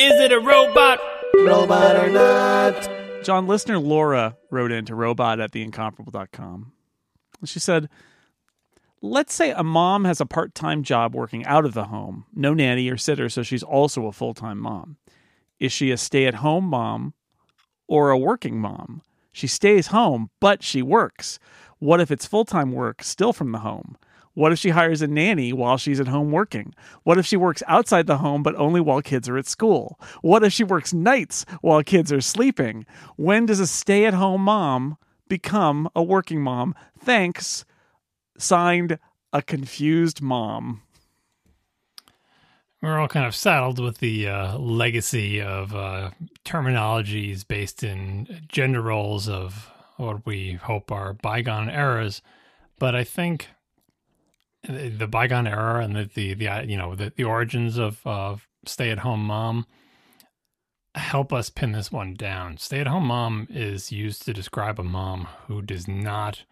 Is it a robot? Robot or not? John, listener Laura wrote into robot@theincomparable.com. She said, let's say a mom has a part-time job working out of the home, no nanny or sitter, so she's also a full-time mom. Is she a stay-at-home mom or a working mom? She stays home, but she works. What if it's full-time work still from the home? What if she hires a nanny while she's at home working? What if she works outside the home but only while kids are at school? What if she works nights while kids are sleeping? When does a stay-at-home mom become a working mom? Thanks. Signed, a confused mom. We're all kind of saddled with the legacy of terminologies based in gender roles of what we hope are bygone eras. But I think the bygone era and the origins of stay-at-home mom help us pin this one down. Stay-at-home mom is used to describe a mom who does not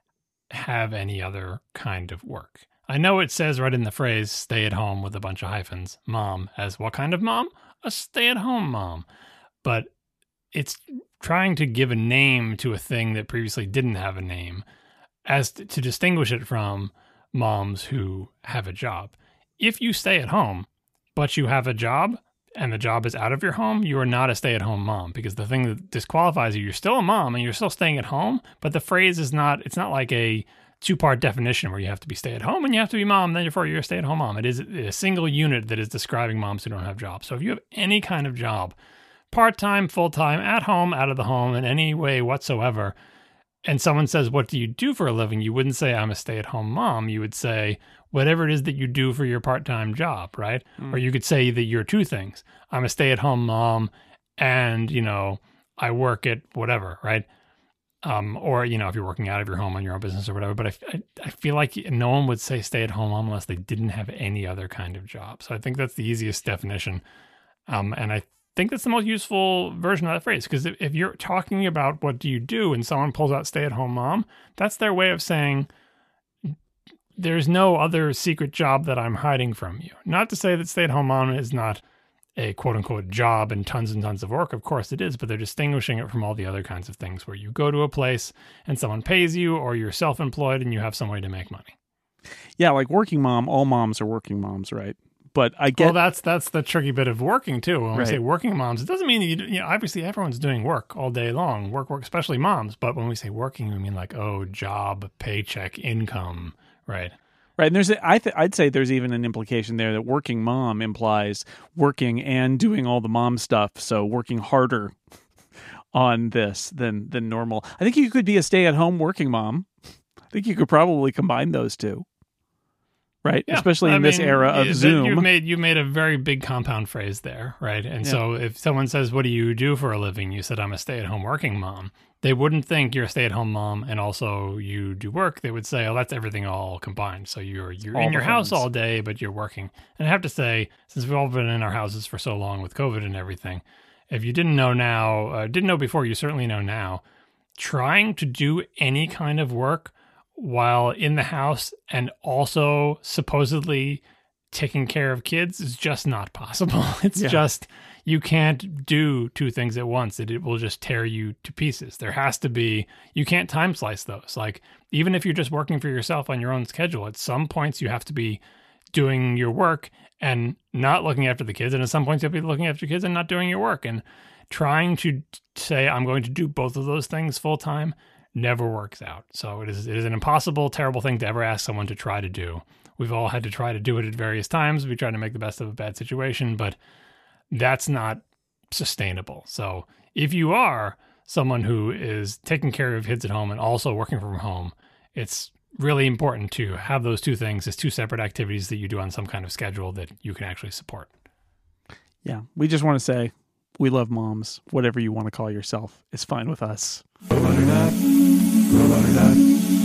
have any other kind of work. I know it says right in the phrase stay at home with a bunch of hyphens, mom, as what kind of mom? A stay-at-home mom. But it's trying to give a name to a thing that previously didn't have a name as to distinguish it from moms who have a job. If you stay at home, but you have a job and the job is out of your home, you are not a stay-at-home mom, because the thing that disqualifies you, you're still a mom and you're still staying at home, but the phrase is not, it's not like a two-part definition where you have to be stay-at-home and you have to be mom, then therefore you're a stay-at-home mom. It is a single unit that is describing moms who don't have jobs. So if you have any kind of job, part-time, full-time, at home, out of the home, in any way whatsoever, and someone says, what do you do for a living? You wouldn't say, I'm a stay-at-home mom. You would say, whatever it is that you do for your part-time job, right? Or you could say that you're two things. I'm a stay-at-home mom and, I work at whatever, right? Or, if you're working out of your home on your own business or whatever. But I feel like no one would say stay-at-home mom unless they didn't have any other kind of job. So I think that's the easiest definition. And I think that's the most useful version of that phrase, because if you're talking about what do you do and someone pulls out stay-at-home mom, that's their way of saying there's no other secret job that I'm hiding from you. Not to say that stay-at-home mom is not a quote-unquote job and tons of work. Of course it is, but they're distinguishing it from all the other kinds of things where you go to a place and someone pays you, or you're self-employed and you have some way to make money. Yeah, like working mom, all moms are working moms, right? But I get... Well, that's the tricky bit of working, too. When we Right. say working moms, it doesn't mean that obviously everyone's doing work all day long, work, especially moms. But when we say working, we mean like, job, paycheck, income, right? Right, and I'd say there's even an implication there that working mom implies working and doing all the mom stuff, so working harder on this than normal. I think you could be a stay-at-home working mom. I think you could probably combine those two. Right, Yeah, especially in this era of Zoom. You've made a very big compound phrase there, right? And so if someone says, what do you do for a living? You said, I'm a stay-at-home working mom. They wouldn't think you're a stay-at-home mom and also you do work. They would say, oh, that's everything all combined. So you're in your house all day, but you're working. And I have to say, since we've all been in our houses for so long with COVID and everything, if you didn't know now, didn't know before, you certainly know now, trying to do any kind of work while in the house and also supposedly taking care of kids is just not possible. It's just, you can't do two things at once. It will just tear you to pieces. There has to be, you can't time slice those. Like, even if you're just working for yourself on your own schedule, at some points you have to be doing your work and not looking after the kids. And at some points you have to be looking after kids and not doing your work. And trying to say, I'm going to do both of those things full time never works out. So it is an impossible, terrible thing to ever ask someone to try to do. We've all had to try to do it at various times. We try to make the best of a bad situation, but that's not sustainable. So if you are someone who is taking care of kids at home and also working from home, it's really important to have those two things as two separate activities that you do on some kind of schedule that you can actually support. Yeah, we just want to say we love moms. Whatever you want to call yourself is fine with us. Robot or not? Robot or not?